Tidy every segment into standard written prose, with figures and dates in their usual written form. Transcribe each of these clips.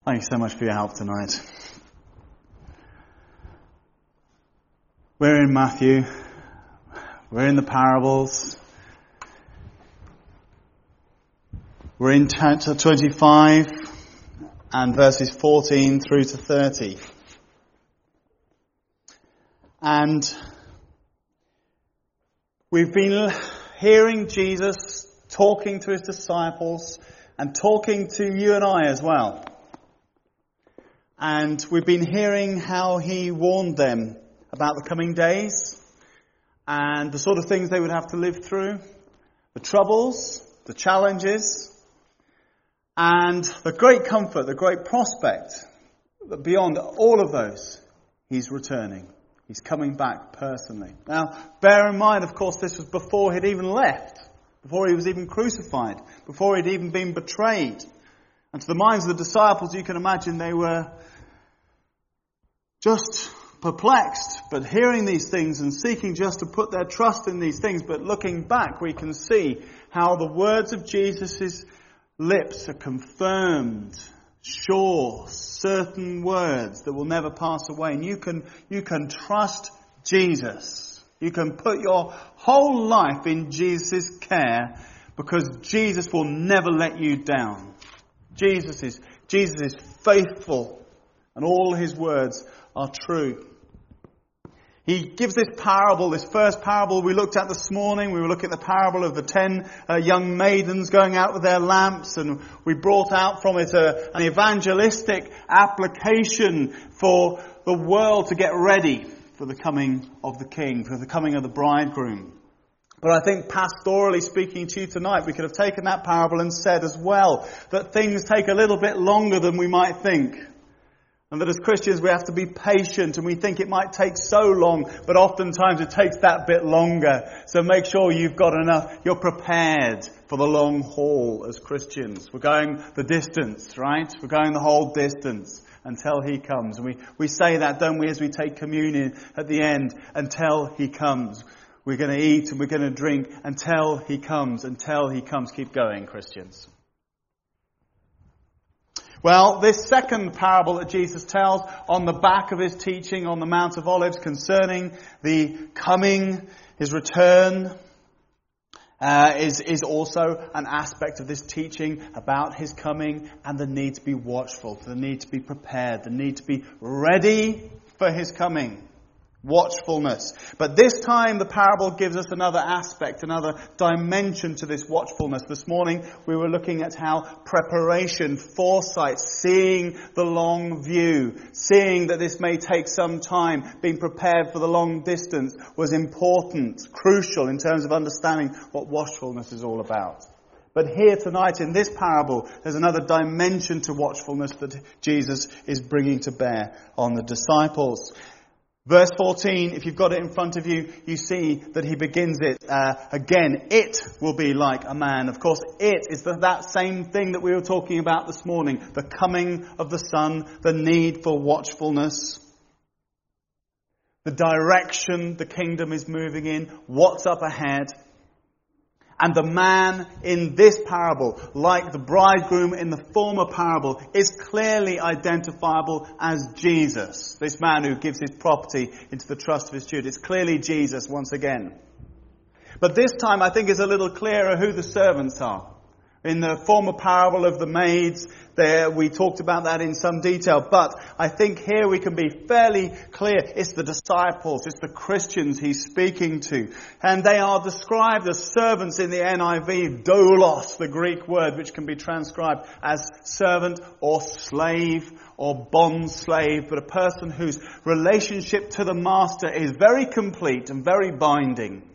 Thank you so much for your help tonight. We're in Matthew. We're in the parables. We're in chapter 25 and verses 14 through to 30. And we've been hearing Jesus talking to his disciples and talking to you and I as well. And we've been hearing how he warned them about the coming days and the sort of things they would have to live through, the troubles, the challenges, and the great comfort, the great prospect that beyond all of those, he's returning. He's coming back personally. Now, bear in mind, of course, this was before he'd even left, before he was even crucified, before he'd even been betrayed. And to the minds of the disciples, you can imagine they were just perplexed, but hearing these things and seeking just to put their trust in these things. But looking back, we can see how the words of Jesus' lips are confirmed, sure, certain words that will never pass away. And you can trust Jesus. You can put your whole life in Jesus' care because Jesus will never let you down. Jesus is faithful and all his words are true. He gives this parable, this first parable we looked at this morning. We were looking at the parable of the 10 young maidens going out with their lamps, and we brought out from it an evangelistic application for the world to get ready for the coming of the King, for the coming of the bridegroom. But I think pastorally speaking to you tonight, we could have taken that parable and said as well that things take a little bit longer than we might think. And that as Christians we have to be patient, and we think it might take so long, but oftentimes it takes that bit longer. So make sure you've got enough, you're prepared for the long haul as Christians. We're going the distance, right? We're going the whole distance until he comes. And we say that, don't we, as we take communion at the end, until he comes. We're going to eat and we're going to drink until he comes, Keep going, Christians. Well, this second parable that Jesus tells on the back of his teaching on the Mount of Olives concerning the coming, his return, is also an aspect of this teaching about his coming and the need to be watchful, the need to be prepared, the need to be ready for his coming. Watchfulness. But this time the parable gives us another aspect, another dimension to this watchfulness. This morning we were looking at how preparation, foresight, seeing the long view, seeing that this may take some time, being prepared for the long distance was important, crucial in terms of understanding what watchfulness is all about. But here tonight in this parable, there's another dimension to watchfulness that Jesus is bringing to bear on the disciples. Verse 14, if you've got it in front of you, you see that he begins it again. It will be like a man. Of course, it is that same thing that we were talking about this morning. The coming of the Son, the need for watchfulness, the direction the kingdom is moving in, what's up ahead. And the man in this parable, like the bridegroom in the former parable, is clearly identifiable as Jesus. This man who gives his property into the trust of his steward. It's clearly Jesus once again. But this time I think it's a little clearer who the servants are. In the former parable of the maids, there we talked about that in some detail. But I think here we can be fairly clear. It's the disciples, it's the Christians he's speaking to. And they are described as servants in the NIV, doulos, the Greek word, which can be transcribed as servant or slave or bond slave. But a person whose relationship to the master is very complete and very binding.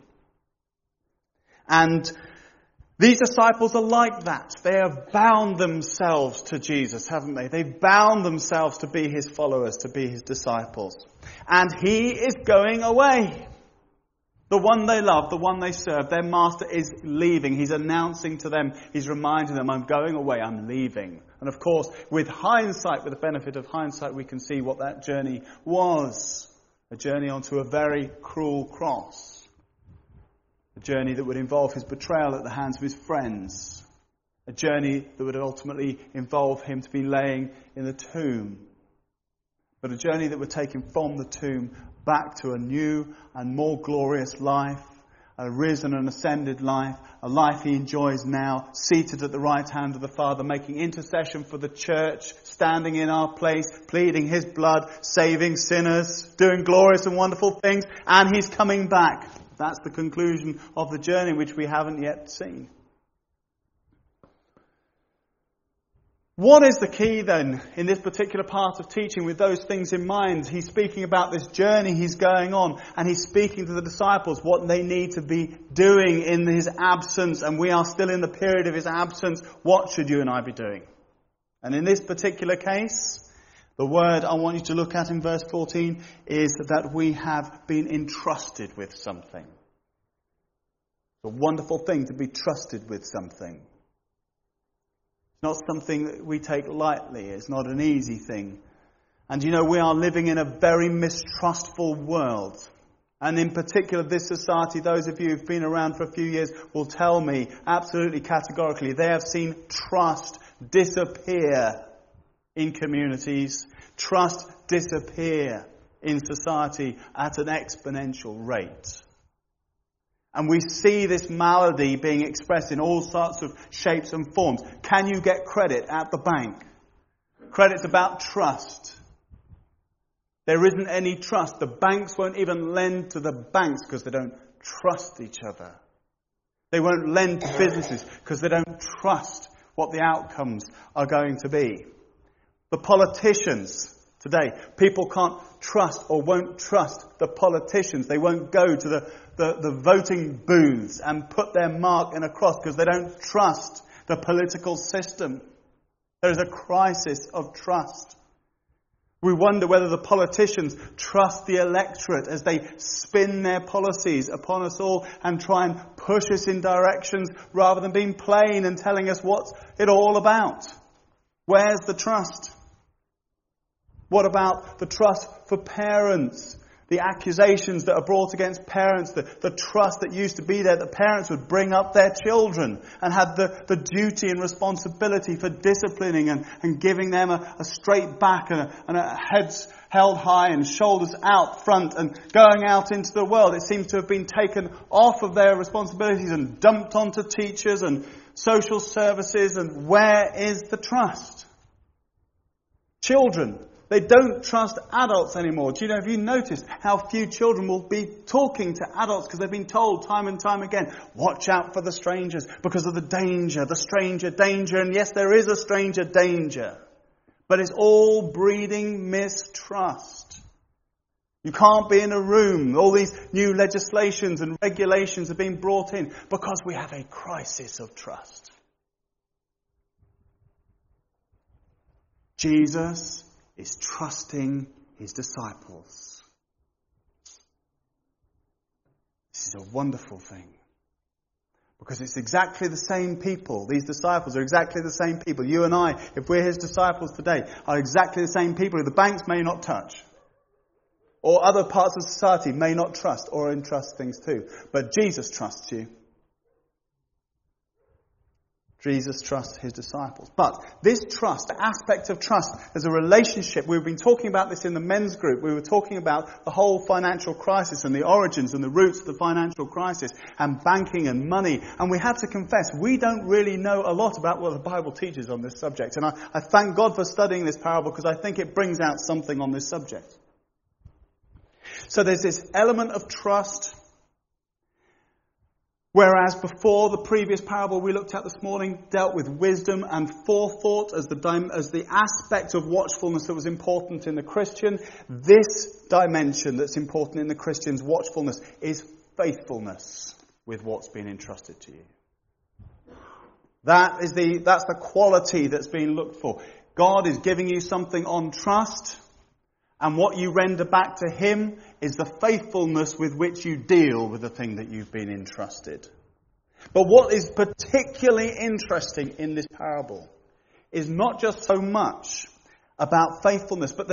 And these disciples are like that. They have bound themselves to Jesus, haven't they? They've bound themselves to be his followers, to be his disciples. And he is going away. The one they love, the one they serve, their master is leaving. He's announcing to them, he's reminding them, I'm going away, I'm leaving. And of course, with hindsight, with the benefit of hindsight, we can see what that journey was. A journey onto a very cruel cross. A journey that would involve his betrayal at the hands of his friends. A journey that would ultimately involve him to be laying in the tomb. But a journey that would take him from the tomb back to a new and more glorious life, a risen and ascended life, a life he enjoys now, seated at the right hand of the Father, making intercession for the church, standing in our place, pleading his blood, saving sinners, doing glorious and wonderful things, and he's coming back. That's the conclusion of the journey which we haven't yet seen. What is the key then in this particular part of teaching with those things in mind? He's speaking about this journey he's going on, and he's speaking to the disciples what they need to be doing in his absence, and we are still in the period of his absence. What should you and I be doing? And in this particular case, the word I want you to look at in verse 14 is that we have been entrusted with something. It's a wonderful thing to be trusted with something. Not something that we take lightly. It's not an easy thing. And you know, we are living in a very mistrustful world. And in particular, this society, those of you who've been around for a few years will tell me absolutely categorically, they have seen trust disappear in communities, trust disappear in society at an exponential rate. And we see this malady being expressed in all sorts of shapes and forms. Can you get credit at the bank? Credit's about trust. There isn't any trust. The banks won't even lend to the banks because they don't trust each other. They won't lend to businesses because they don't trust what the outcomes are going to be. The politicians today, people can't trust or won't trust the politicians. They won't go to the voting booths and put their mark in a cross because they don't trust the political system. There is a crisis of trust. We wonder whether the politicians trust the electorate as they spin their policies upon us all and try and push us in directions rather than being plain and telling us what's it all about. Where's the trust? What about the trust for parents? The accusations that are brought against parents, the trust that used to be there, that parents would bring up their children and had the duty and responsibility for disciplining and giving them a straight back and a heads held high and shoulders out front and going out into the world. It seems to have been taken off of their responsibilities and dumped onto teachers and social services. And where is the trust? Children. They don't trust adults anymore. Do you know, have you noticed how few children will be talking to adults because they've been told time and time again, watch out for the strangers because of the stranger danger. And yes, there is a stranger danger. But it's all breeding mistrust. You can't be in a room. All these new legislations and regulations are being brought in because we have a crisis of trust. Jesus is trusting his disciples. This is a wonderful thing. Because it's exactly the same people. These disciples are exactly the same people. You and I, if we're his disciples today, are exactly the same people who the banks may not touch. Or other parts of society may not trust or entrust things to. But Jesus trusts you. Jesus trusts his disciples. But this trust, the aspect of trust as a relationship, we've been talking about this in the men's group. We were talking about the whole financial crisis and the origins and the roots of the financial crisis and banking and money. And we have to confess, we don't really know a lot about what the Bible teaches on this subject. And I thank God for studying this parable because I think it brings out something on this subject. So there's this element of trust. Whereas before, the previous parable we looked at this morning dealt with wisdom and forethought as the aspect of watchfulness that was important in the Christian. This dimension that's important in the Christian's watchfulness is faithfulness with what's been entrusted to you. That's the quality that's being looked for. God is giving you something on trust, and what you render back to him is the faithfulness with which you deal with the thing that you've been entrusted. But what is particularly interesting in this parable is not just so much about faithfulness, but the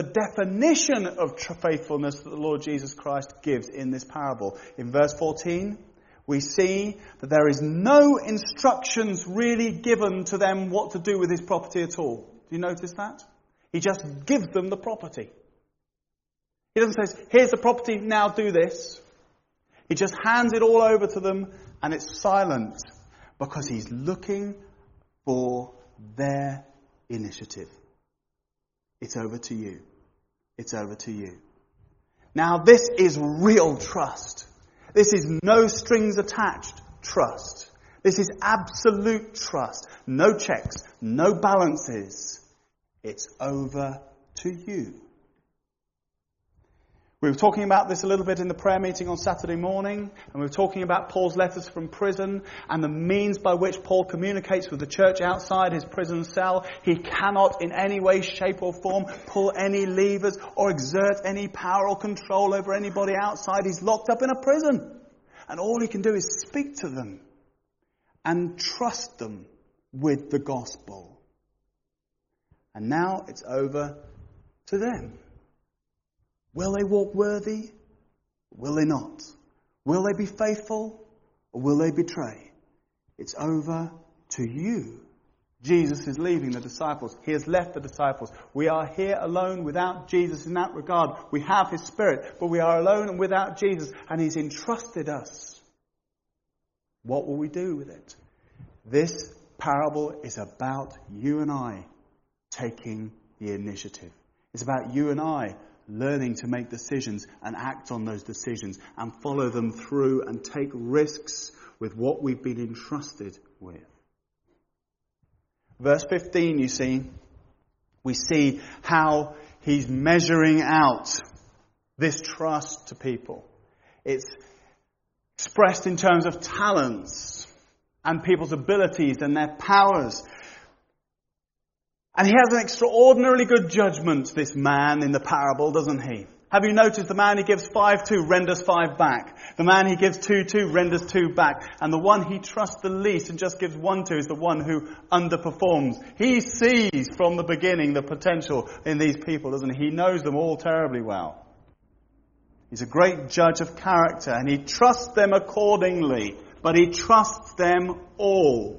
definition of faithfulness that the Lord Jesus Christ gives in this parable. In verse 14, we see that there is no instructions really given to them what to do with his property at all. Do you notice that? He just gives them the property. He doesn't say, here's the property, now do this. He just hands it all over to them, and it's silent because he's looking for their initiative. It's over to you. It's over to you. Now this is real trust. This is no strings attached trust. This is absolute trust. No checks, no balances. It's over to you. We were talking about this a little bit in the prayer meeting on Saturday morning, and we were talking about Paul's letters from prison and the means by which Paul communicates with the church outside his prison cell. He cannot in any way, shape or form pull any levers or exert any power or control over anybody outside. He's locked up in a prison. And all he can do is speak to them and trust them with the gospel. And now it's over to them. Will they walk worthy? Will they not? Will they be faithful? Or will they betray? It's over to you. Jesus is leaving the disciples. He has left the disciples. We are here alone without Jesus in that regard. We have his Spirit, but we are alone and without Jesus. And he's entrusted us. What will we do with it? This parable is about you and I taking the initiative. It's about you and I learning to make decisions and act on those decisions and follow them through and take risks with what we've been entrusted with. Verse 15, you see, we see how he's measuring out this trust to people. It's expressed in terms of talents and people's abilities and their powers. And he has an extraordinarily good judgment, this man in the parable, doesn't he? Have you noticed the man he gives 5 to renders 5 back? The man he gives 2 to renders 2 back. And the one he trusts the least and just gives 1 to is the one who underperforms. He sees from the beginning the potential in these people, doesn't he? He knows them all terribly well. He's a great judge of character and he trusts them accordingly. But he trusts them all.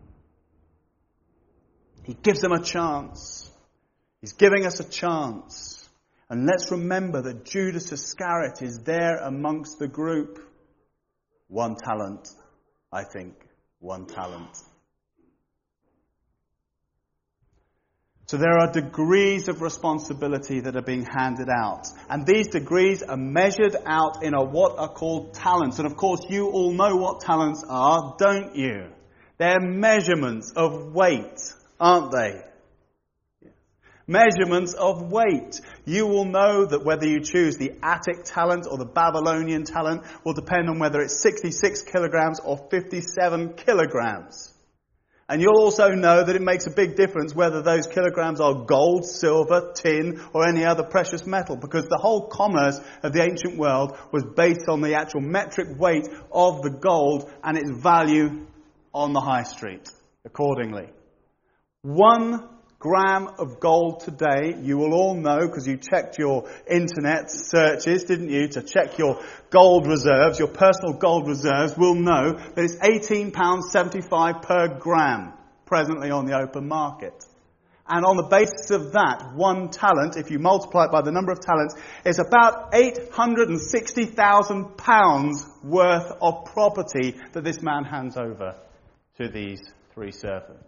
He gives them a chance. He's giving us a chance. And let's remember that Judas Iscariot is there amongst the group. 1 talent, I think. 1 talent. So there are degrees of responsibility that are being handed out. And these degrees are measured out in what are called talents. And of course you all know what talents are, don't you? They're measurements of weight, aren't they? Measurements of weight. You will know that whether you choose the Attic talent or the Babylonian talent will depend on whether it's 66 kilograms or 57 kilograms. And you'll also know that it makes a big difference whether those kilograms are gold, silver, tin or any other precious metal, because the whole commerce of the ancient world was based on the actual metric weight of the gold and its value on the high street accordingly. 1 gram of gold today, you will all know, because you checked your internet searches, didn't you, to check your gold reserves, your personal gold reserves, will know that it's £18.75 per gram presently on the open market. And on the basis of that, 1 talent, if you multiply it by the number of talents, is about £860,000 worth of property that this man hands over to these 3 servants.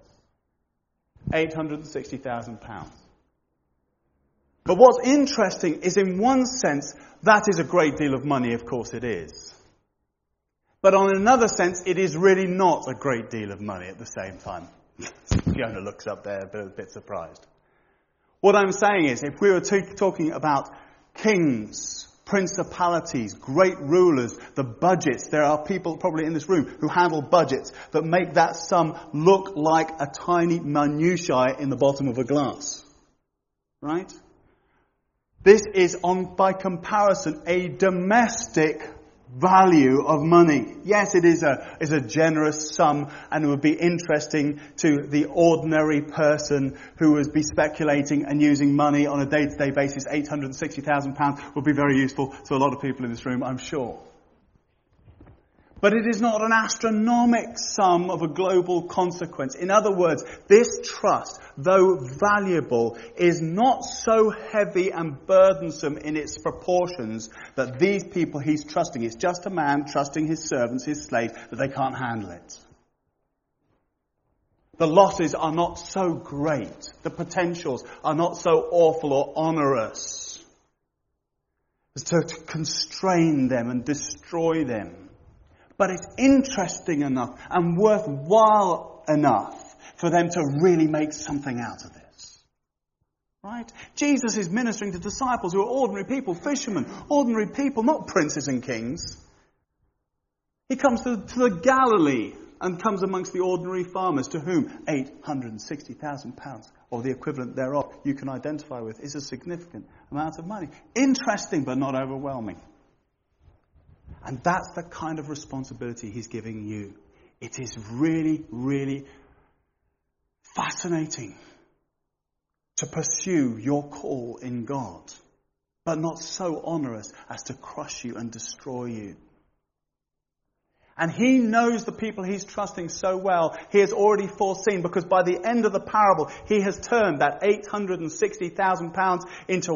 £860,000. But what's interesting is, in one sense, that is a great deal of money, of course it is. But on another sense, it is really not a great deal of money at the same time. Fiona looks up there a bit surprised. What I'm saying is, if we were talking about kings, principalities, great rulers, the budgets. There are people probably in this room who handle budgets that make that sum look like a tiny minutiae in the bottom of a glass. Right? This is, by comparison, a domestic value of money. Yes, it is a generous sum, and it would be interesting to the ordinary person who would be speculating and using money on a day-to-day basis. £860,000 would be very useful to a lot of people in this room, I'm sure. But it is not an astronomical sum of a global consequence. In other words, this trust, though valuable, is not so heavy and burdensome in its proportions that these people he's trusting, it's just a man trusting his servants, his slaves, that they can't handle it. The losses are not so great. The potentials are not so awful or onerous as to constrain them and destroy them. But it's interesting enough and worthwhile enough for them to really make something out of this. Right? Jesus is ministering to disciples who are ordinary people, fishermen, ordinary people, not princes and kings. He comes to the Galilee and comes amongst the ordinary farmers to whom £860,000 or the equivalent thereof you can identify with is a significant amount of money. Interesting but not overwhelming. And that's the kind of responsibility he's giving you. It is really, really fascinating to pursue your call in God, but not so onerous as to crush you and destroy you. And he knows the people he's trusting so well, he has already foreseen, because by the end of the parable, he has turned that £860,000 into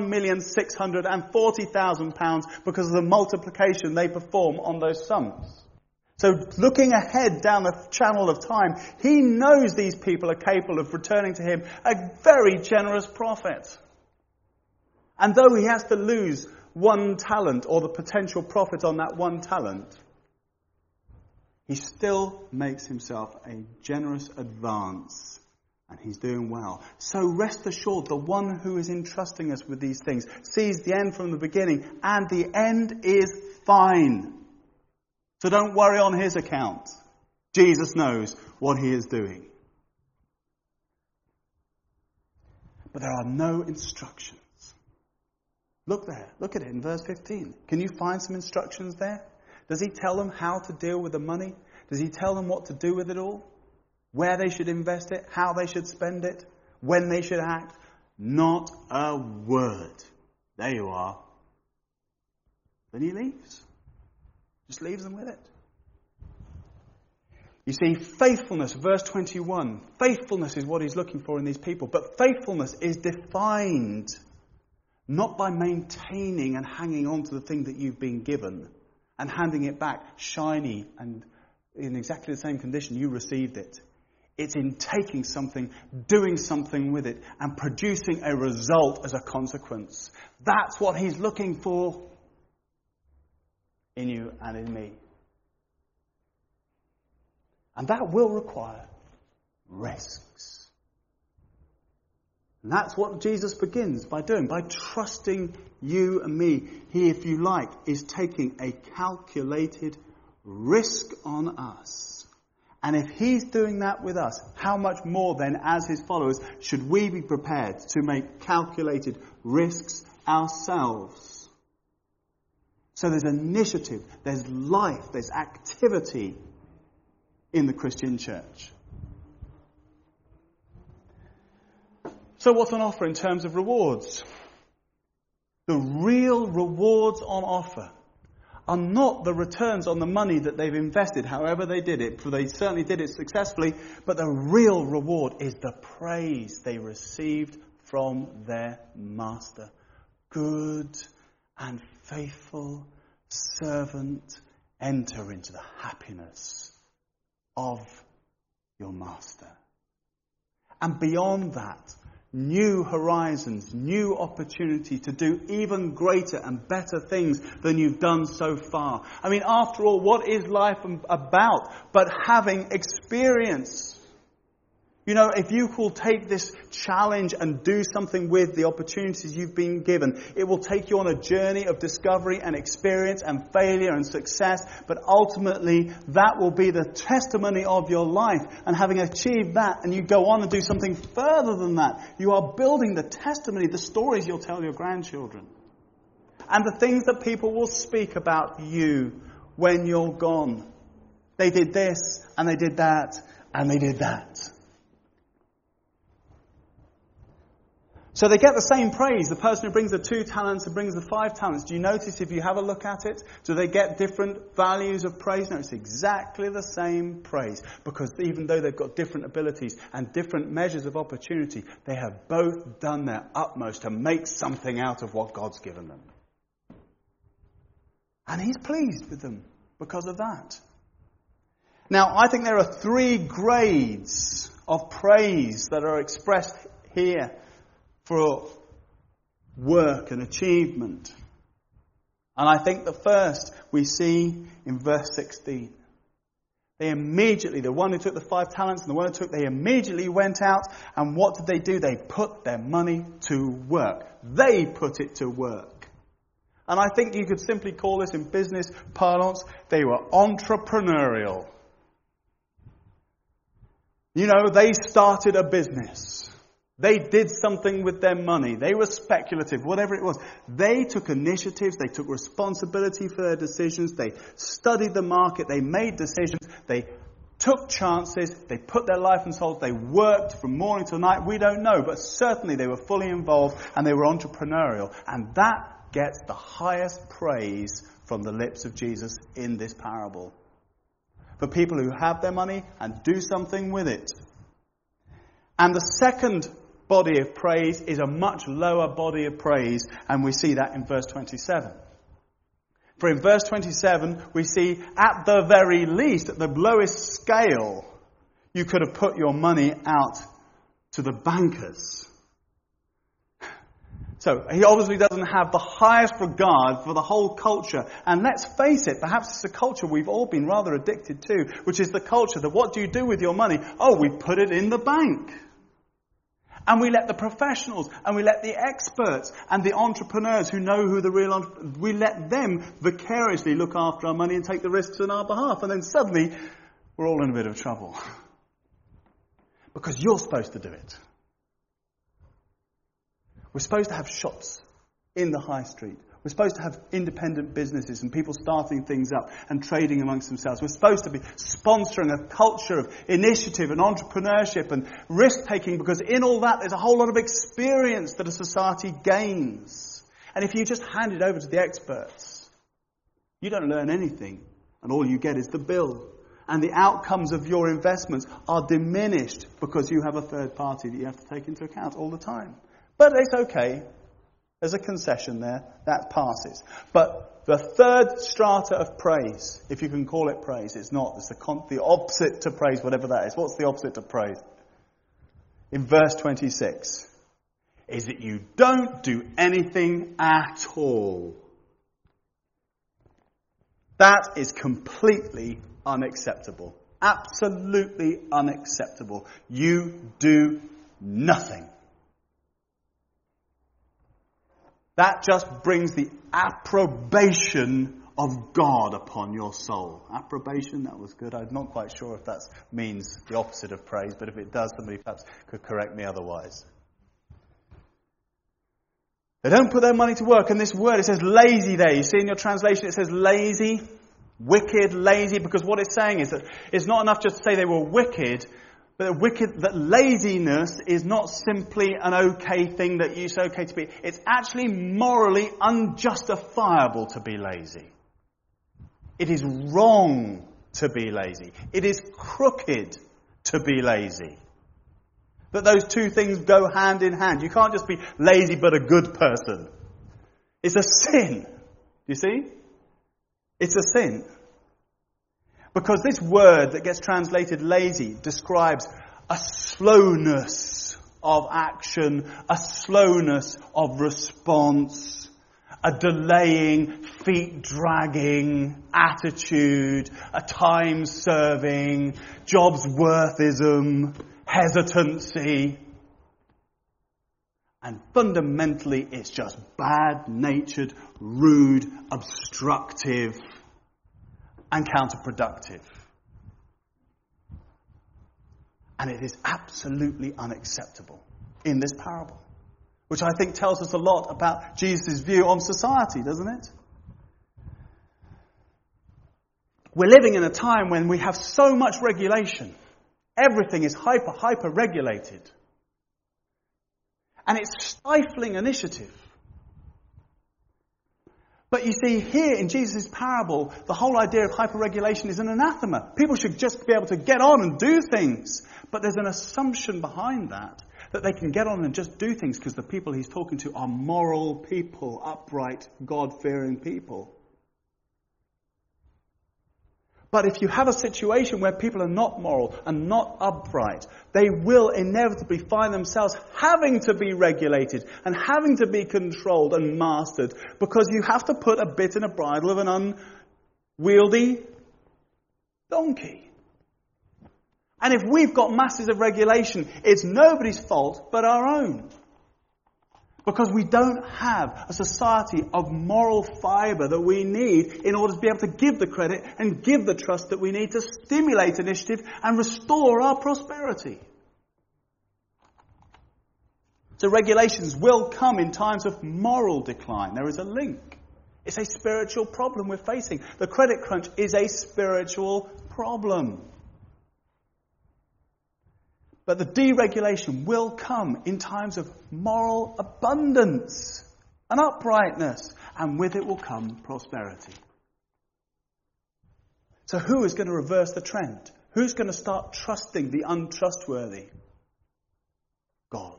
£1,640,000 because of the multiplication they perform on those sums. So looking ahead down the channel of time, he knows these people are capable of returning to him a very generous profit. And though he has to lose one talent or the potential profit on that one talent, he still makes himself a generous advance, and he's doing well. So rest assured, the one who is entrusting us with these things sees the end from the beginning, and the end is fine. So don't worry on his account. Jesus knows what he is doing. But there are no instructions. Look there. Look at it in verse 15. Can you find some instructions there? Does he tell them how to deal with the money? Does he tell them what to do with it all? Where they should invest it? How they should spend it? When they should act? Not a word. There you are. Then he leaves. Just leaves them with it. You see, faithfulness, verse 21. Faithfulness is what he's looking for in these people. But faithfulness is defined not by maintaining and hanging on to the thing that you've been given and handing it back shiny and in exactly the same condition you received it. It's in taking something, doing something with it, and producing a result as a consequence. That's what he's looking for in you and in me. And that will require risks. And that's what Jesus begins by doing, by trusting you and me. He, if you like, is taking a calculated risk on us. And if he's doing that with us, how much more then, as his followers, should we be prepared to make calculated risks ourselves? So there's initiative, there's life, there's activity in the Christian church. So what's on offer in terms of rewards? The real rewards on offer are not the returns on the money that they've invested, however they did it, for they certainly did it successfully, but the real reward is the praise they received from their master. Good and faithful servant, enter into the happiness of your master. And beyond that, new horizons, new opportunity to do even greater and better things than you've done so far. I mean, after all, what is life about but having experience? You know, if you will take this challenge and do something with the opportunities you've been given, it will take you on a journey of discovery and experience and failure and success, but ultimately that will be the testimony of your life. And having achieved that, and you go on and do something further than that, you are building the testimony, the stories you'll tell your grandchildren. And the things that people will speak about you when you're gone. They did this, and they did that, and they did that. So they get the same praise. The person who brings the 2 talents and brings the 5 talents. Do you notice if you have a look at it? Do they get different values of praise? No, it's exactly the same praise. Because even though they've got different abilities and different measures of opportunity, they have both done their utmost to make something out of what God's given them. And He's pleased with them because of that. Now, I think there are 3 grades of praise that are expressed here for work and achievement. And I think the first we see in verse 16. The one who took the 5 talents and the one who took, they immediately went out. And what did they do? They put their money to work. They put it to work. And I think you could simply call this in business parlance, they were entrepreneurial. You know, they started a business. They did something with their money. They were speculative, whatever it was. They took initiatives. They took responsibility for their decisions. They studied the market. They made decisions. They took chances. They put their life and soul. They worked from morning till night. We don't know, but certainly they were fully involved and they were entrepreneurial. And that gets the highest praise from the lips of Jesus in this parable. For people who have their money and do something with it. And the second body of praise is a much lower body of praise, and we see that in verse 27. For in verse 27, we see at the very least, at the lowest scale, you could have put your money out to the bankers. So he obviously doesn't have the highest regard for the whole culture. And let's face it, perhaps it's a culture we've all been rather addicted to, which is the culture that what do you do with your money? Oh, we put it in the bank. And we let the professionals, and we let the experts, and the entrepreneurs who know who the real we let them vicariously look after our money and take the risks on our behalf. And then suddenly, we're all in a bit of trouble. Because you're supposed to do it. We're supposed to have shops in the high street. We're supposed to have independent businesses and people starting things up and trading amongst themselves. We're supposed to be sponsoring a culture of initiative and entrepreneurship and risk-taking, because in all that there's a whole lot of experience that a society gains. And if you just hand it over to the experts, you don't learn anything, and all you get is the bill. And the outcomes of your investments are diminished because you have a third party that you have to take into account all the time. But it's okay. There's a concession there. That passes. But the third strata of praise, if you can call it praise, it's not. It's the opposite to praise, whatever that is. What's the opposite to praise? In verse 26, is that you don't do anything at all. That is completely unacceptable. Absolutely unacceptable. You do nothing. That just brings the approbation of God upon your soul. Approbation, that was good. I'm not quite sure if that means the opposite of praise, but if it does, somebody perhaps could correct me otherwise. They don't put their money to work. And this word, it says lazy there. You see in your translation, it says lazy, wicked, lazy, because what it's saying is that it's not enough just to say they were wicked, but that laziness is not simply an okay thing that it's okay to be. It's actually morally unjustifiable to be lazy. It is wrong to be lazy. It is crooked to be lazy. That those two things go hand in hand. You can't just be lazy but a good person. It's a sin. You see? It's a sin. Because this word that gets translated lazy describes a slowness of action, a slowness of response, a delaying, feet-dragging attitude, a time-serving, jobs-worthism, hesitancy. And fundamentally, it's just bad-natured, rude, obstructive, and counterproductive. And it is absolutely unacceptable in this parable, which I think tells us a lot about Jesus' view on society, doesn't it? We're living in a time when we have so much regulation. Everything is hyper regulated. And it's stifling initiative. But you see, here in Jesus' parable, the whole idea of hyperregulation is an anathema. People should just be able to get on and do things. But there's an assumption behind that they can get on and just do things because the people he's talking to are moral people, upright, God-fearing people. But if you have a situation where people are not moral and not upright, they will inevitably find themselves having to be regulated and having to be controlled and mastered, because you have to put a bit in a bridle of an unwieldy donkey. And if we've got masses of regulation, it's nobody's fault but our own. Because we don't have a society of moral fibre that we need in order to be able to give the credit and give the trust that we need to stimulate initiative and restore our prosperity. So regulations will come in times of moral decline. There is a link. It's a spiritual problem we're facing. The credit crunch is a spiritual problem. But the deregulation will come in times of moral abundance and uprightness, and with it will come prosperity. So who is going to reverse the trend? Who's going to start trusting the untrustworthy? God.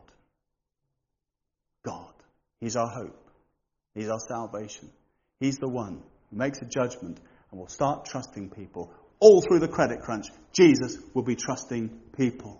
God. He's our hope. He's our salvation. He's the one who makes a judgment and will start trusting people. All through the credit crunch, Jesus will be trusting people.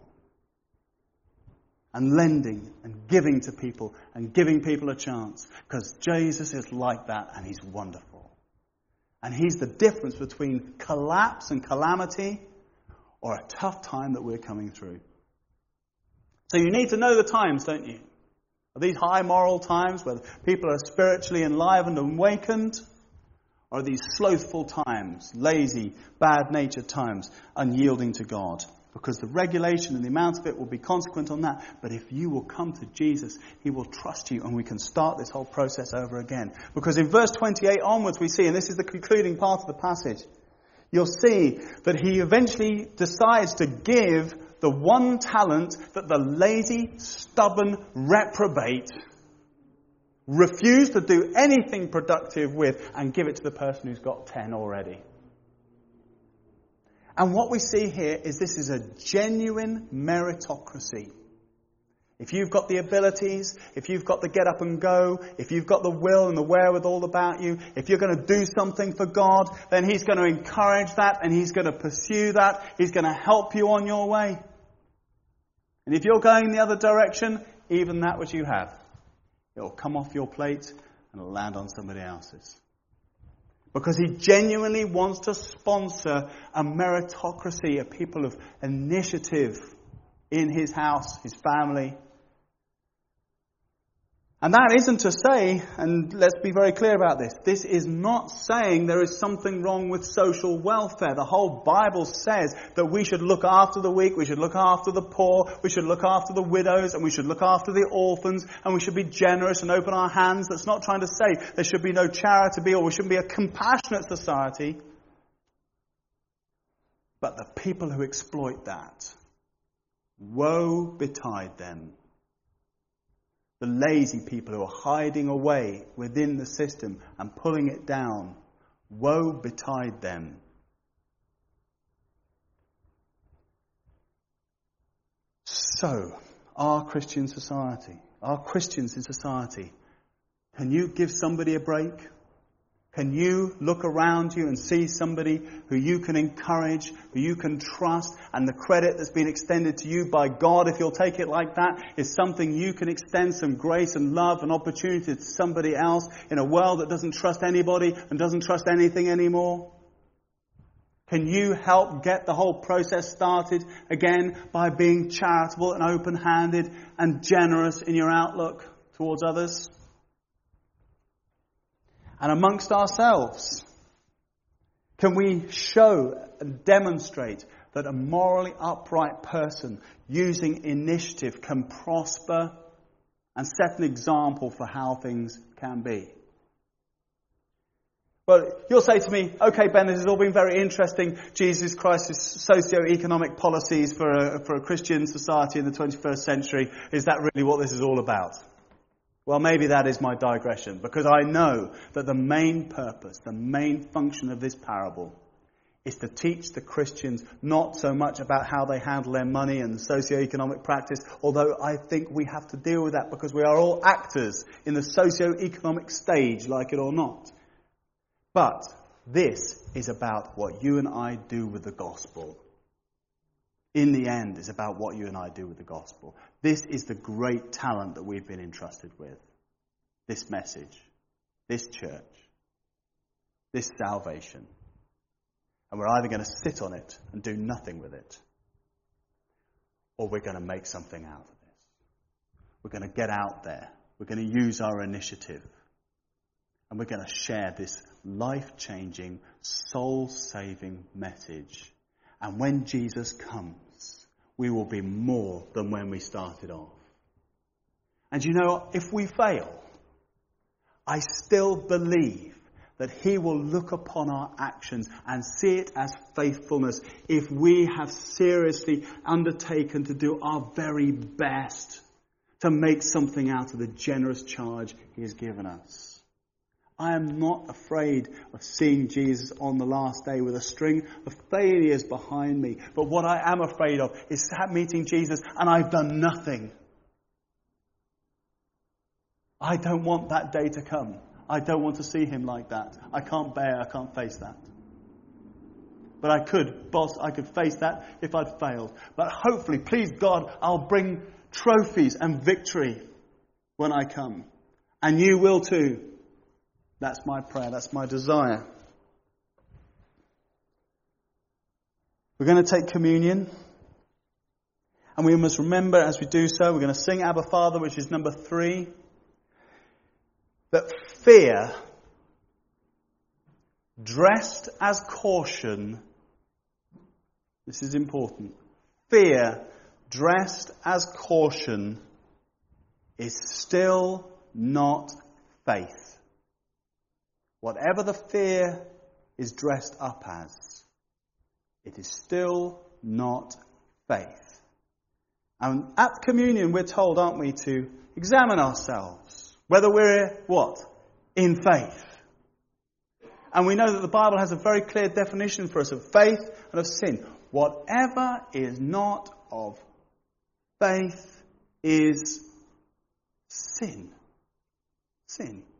And lending and giving to people and giving people a chance. Because Jesus is like that and he's wonderful. And he's the difference between collapse and calamity or a tough time that we're coming through. So you need to know the times, don't you? Are these high moral times where people are spiritually enlivened and awakened? Or are these slothful times, lazy, bad-natured times, unyielding to God? Because the regulation and the amount of it will be consequent on that. But if you will come to Jesus, he will trust you and we can start this whole process over again. Because in verse 28 onwards we see, and this is the concluding part of the passage, you'll see that he eventually decides to give the one talent that the lazy, stubborn reprobate refused to do anything productive with, and give it to the person who's got 10 already. And what we see here is this is a genuine meritocracy. If you've got the abilities, if you've got the get up and go, if you've got the will and the wherewithal about you, if you're going to do something for God, then he's going to encourage that and he's going to pursue that. He's going to help you on your way. And if you're going the other direction, even that which you have, it will come off your plate and it'll land on somebody else's. Because he genuinely wants to sponsor a meritocracy, a people of initiative in his house, his family. And that isn't to say, and let's be very clear about this is not saying there is something wrong with social welfare. The whole Bible says that we should look after the weak, we should look after the poor, we should look after the widows, and we should look after the orphans, and we should be generous and open our hands. That's not trying to say there should be no charity or we shouldn't be a compassionate society. But the people who exploit that, woe betide them. The lazy people who are hiding away within the system and pulling it down, woe betide them. So, our Christians in society, can you give somebody a break? Can you look around you and see somebody who you can encourage, who you can trust, and the credit that's been extended to you by God, if you'll take it like that, is something you can extend some grace and love and opportunity to somebody else in a world that doesn't trust anybody and doesn't trust anything anymore? Can you help get the whole process started again by being charitable and open-handed and generous in your outlook towards others? And amongst ourselves, can we show and demonstrate that a morally upright person using initiative can prosper and set an example for how things can be? But you'll say to me, okay, Ben, this has all been very interesting. Jesus Christ's socio-economic policies for a Christian society in the 21st century. Is that really what this is all about? Well, maybe that is my digression, because I know that the main purpose, the main function of this parable is to teach the Christians not so much about how they handle their money and socio-economic practice, although I think we have to deal with that because we are all actors in the socio-economic stage, like it or not. But this is about what you and I do with the gospel. In the end, it's about what you and I do with the gospel. This is the great talent that we've been entrusted with. This message, this church, this salvation. And we're either going to sit on it and do nothing with it, or we're going to make something out of this. We're going to get out there. We're going to use our initiative. And we're going to share this life-changing, soul-saving message. And when Jesus comes, we will be more than when we started off. And you know, if we fail, I still believe that he will look upon our actions and see it as faithfulness if we have seriously undertaken to do our very best to make something out of the generous charge he has given us. I am not afraid of seeing Jesus on the last day with a string of failures behind me. But what I am afraid of is meeting Jesus and I've done nothing. I don't want that day to come. I don't want to see him like that. I can't face that. But I could face that if I'd failed. But hopefully, please God, I'll bring trophies and victory when I come. And you will too. That's my prayer. That's my desire. We're going to take communion. And we must remember as we do so, we're going to sing Abba Father, which is number 3. That fear, dressed as caution, this is important. Fear, dressed as caution, is still not faith. Whatever the fear is dressed up as, it is still not faith. And at communion we're told, aren't we, to examine ourselves, whether we're what? In faith. And we know that the Bible has a very clear definition for us of faith and of sin. Whatever is not of faith is sin. Sin.